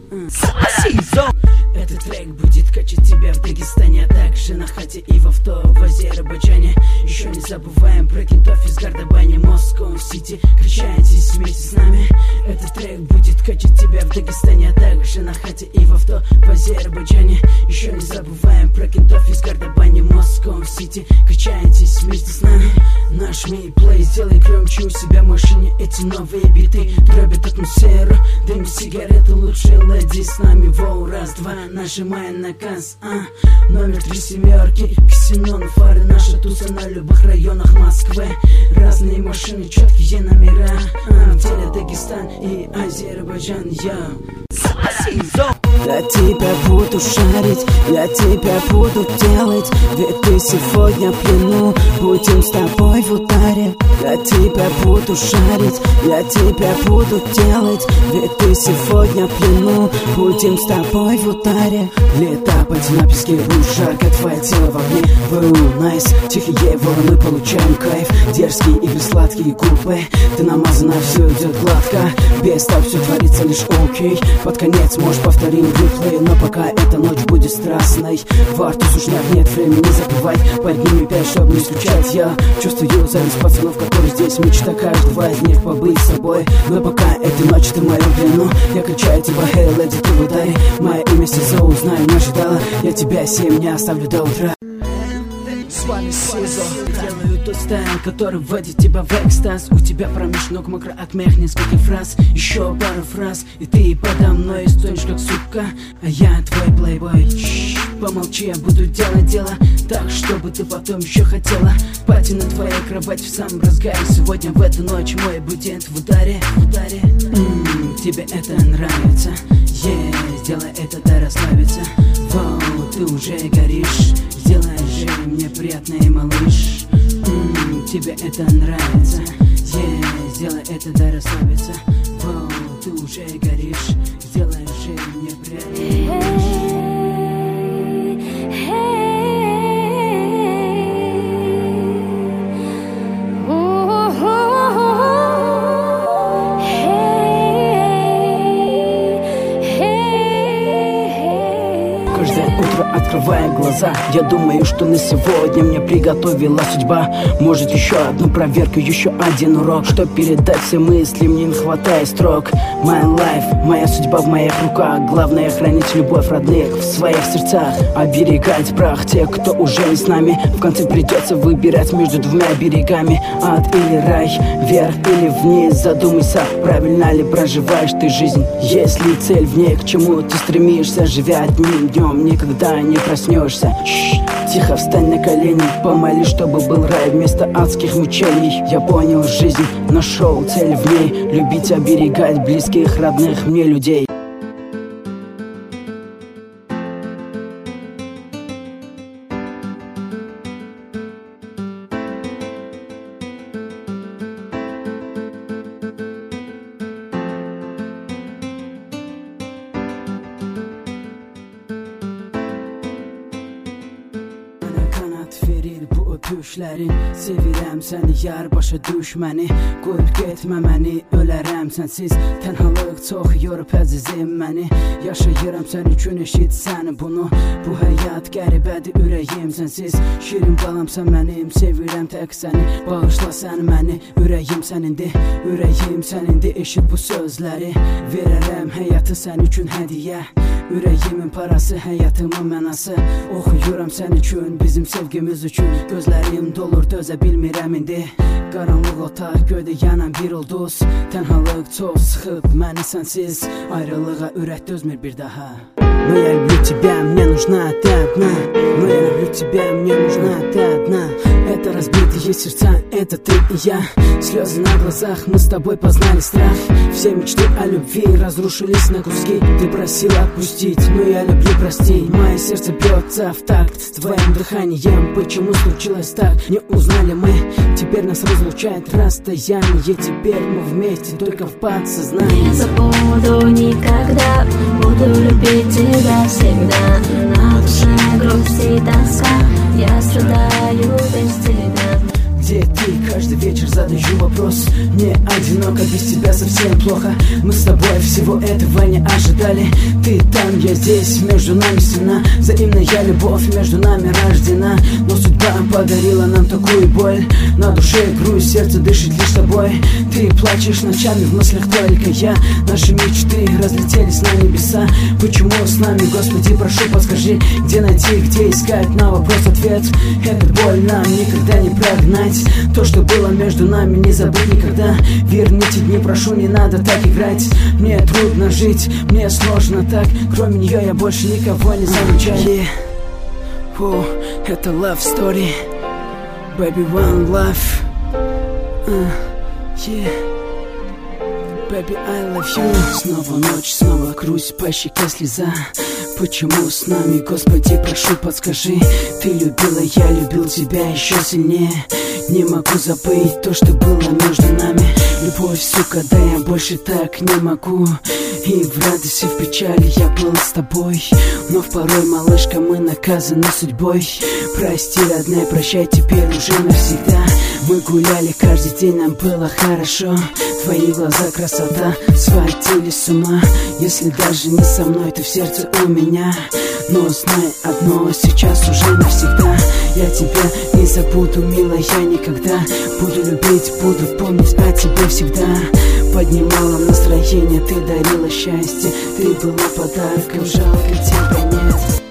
Этот трек будет качать тебя в Дагестане, а также на хате и в авто в Азербайджане. Еще не забываем про кентов из Гардебани, Москва-Сити. Качайтесь вместе с нами. Этот трек будет качать тебя в Дагестане, а также на хате и в авто в Азербайджане. Еще не забываем про кентов из Гардебани, Москва-Сити. Качайтесь вместе с нами. Наш ми-плей сделай громче у себя в машине. Эти новые биты дробят атмосферу. Дым сигареты, лучшие леди с нами. Воу, раз, два, нажимай на газ, Номер 3 семерки, ксенон, фары. Наша туса на любых районах Москвы. Разные машины, четкие номера. В деле Дагестан и Азербайджан, Я тебя буду шарить, я тебя буду делать. Ведь ты сегодня в плену, будем с тобой в ударе. Я тебя буду шарить, я тебя буду делать. Ведь ты сегодня в плену, будем с тобой в ударе. Летапать на песке, будь жарко, твое тело в огне. Найс, тихие волны, получаем кайф. Дерзкие игры, сладкие губы. Ты намазана, все идет гладко. Без так все творится лишь окей. Под конец можешь повторим реплей, но пока эта ночь будет страстной. Во рту сушняк, нет времени забывать. Подними 5, чтобы не скучать. Я чувствую зависть пацанов, которые здесь. Мечта каждого из них побыть с собой. Но пока этой ночи ты в моем плену, я кричаю типа hey, леди, ты в ударе. Мое имя Сизо, узнаю, не ожидала. Я тебя 7 не оставлю до утра. С вами Сизо. Делаю тот стайл, который вводит тебя в экстаз. У тебя промеж ног мокро от мех, нескольких фраз. Еще пару фраз, и ты подо мной стонешь как сука. А я твой плейбой. Помолчи, я буду делать дело так, чтобы ты потом еще хотела. Пати на твоей кровати в самом разгаре. Сегодня в эту ночь мой будет в ударе. Тебе это нравится? Сделай это, да расслабиться. Воу, ты уже горишь. Сделай же мне приятное, малыш. Тебе это нравится? Сделай это, да расслабиться. Воу, ты уже горишь. Сделай же мне приятное, малыш. Открывая глаза, я думаю, что на сегодня мне приготовила судьба. Может еще одну проверку, еще один урок, чтоб передать все мысли, мне не хватает строк. My life, моя судьба в моих руках. Главное хранить любовь родных в своих сердцах. Оберегать прах тех, кто уже не с нами. В конце придется выбирать между двумя берегами. Ад или рай, вверх или вниз. Задумайся, правильно ли проживаешь ты жизнь. Есть ли цель в ней, к чему ты стремишься. Живя одним днем, никогда не проснешься. Тихо встань на колени, помоли, чтобы был рай вместо адских мучений. Я понял жизнь, нашел цель в ней. Любить, оберегать близких, родных мне людей. Düşlərin sevirəm səni, yar başa düşməni. Qoyub getmə məni, ölərəm sənsiz. Tənhalıq çox yorub əzizim məni. Yaşayıram sən üçün, eşit səni bunu. Bu həyat qəribədir, ürəyim sənsiz. Şirin balamsan mənim, sevirəm tək səni. Bağışla sən məni, ürəyim sənindir. Ürəyim sənindir, eşit bu sözləri. Verərəm həyatı sən üçün hədiyə. Ürəyimin parası, həyatımın mənası. Oxuyuram sən üçün, bizim sevgimiz üçün. Gözlərim dolur, dözə bilmirəm indi. Qaranlıq otaq, göydə yanan bir ulduz. Tənhalıq çox sıxıb məni sənsiz. Ayrılığa ürək dözmür bir daha. Но я люблю тебя, мне нужна ты одна. Но я люблю тебя, мне нужна ты одна. Это разбитые сердца, это ты и я. Слезы на глазах, мы с тобой познали страх. Все мечты о любви разрушились на куски. Ты просила отпустить, но я люблю простить. Мое сердце бьется в такт с твоим дыханием. Почему случилось так, не узнали мы. Теперь нас разлучает расстояние. Теперь мы вместе только в подсознании. Не забуду никогда, буду любить тебя всегда. На душе грусть и тоска, я страдаю без тебя. Где ты? Каждый вечер задаю вопрос. Мне одиноко, без тебя совсем плохо. Мы с тобой всего этого не ожидали. ждали. Ты там, я здесь, между нами стена. Взаимная любовь между нами рождена. Но судьба подарила нам такую боль. На душе грусть, сердце дышит лишь тобой. Ты плачешь ночами, в мыслях только я. Наши мечты разлетелись на небеса. Почему с нами, Господи, прошу, подскажи, где найти, где искать на вопрос ответ. Эта боль нам никогда не прогнать. То, что было между нами, не забыть никогда. Верните дни, прошу, не надо так играть. Мне трудно жить, мне сложно так. Кроме нее я больше никого не замечаю. Это love story, baby, one love. Baby, I love you. Снова ночь, снова грусть, по щеке слеза. Почему с нами, Господи, прошу, подскажи. Ты любила, я любил тебя еще сильнее. Не могу забыть то, что было между нами. Любовь, сука, да я больше так не могу. И в радости, в печали я был с тобой. Но порой, малышка, мы наказаны судьбой. Прости, родная, прощай теперь уже навсегда. Мы гуляли каждый день, нам было хорошо. Твои глаза, красота, сводили с ума. Если даже не со мной, ты в сердце у меня. Но знай одно, сейчас уже навсегда. Я тебя не забуду, милая, никогда. Буду любить, буду помнить о тебе всегда. Поднимала настроение, ты дарила счастье. Ты была подарком, жалко тебя нет.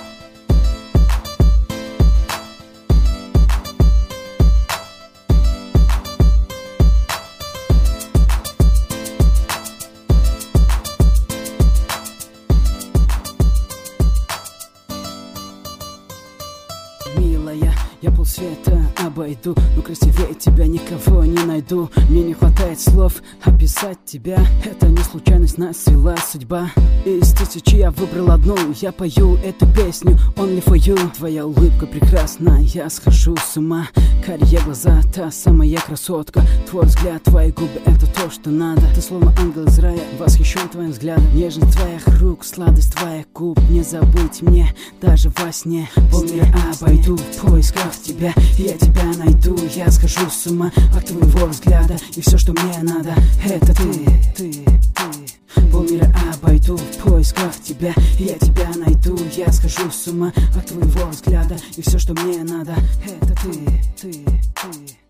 Милая, я полсвета обойду, но красивее тебя никого не найду. Мне не хватает слов описать тебя. Это не случайность, нас свела судьба. Из тысячи я выбрал одну. Я пою эту песню only for you. Твоя улыбка прекрасна, я схожу с ума. Карие глаза, та самая красотка. Твой взгляд, твои губы, это то, что надо. Ты словно ангел из рая, восхищен твоим взглядом. Нежность твоих рук, сладость твоих губ. Не забыть мне даже во сне. Полмира обойду в поисках тебя. Я тебя найду, я схожу с ума от твоего взгляда. И все, что мне надо, это ты. Полмира обойду в поисках тебя. Я тебя найду, я схожу с ума от твоего взгляда. И все, что мне надо, это ты.